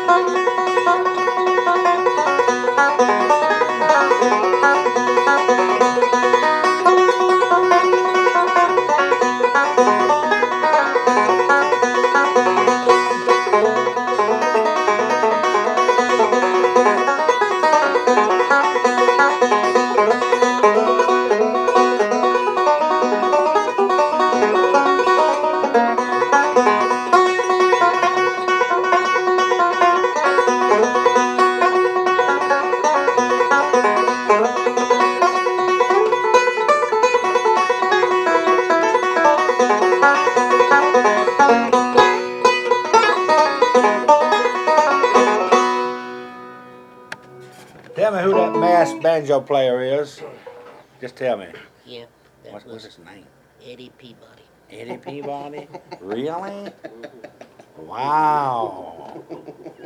Tell me who that masked banjo player is. Just tell me. Yep, that What's was his name? Eddie Peabody. Eddie Peabody? Really? Wow.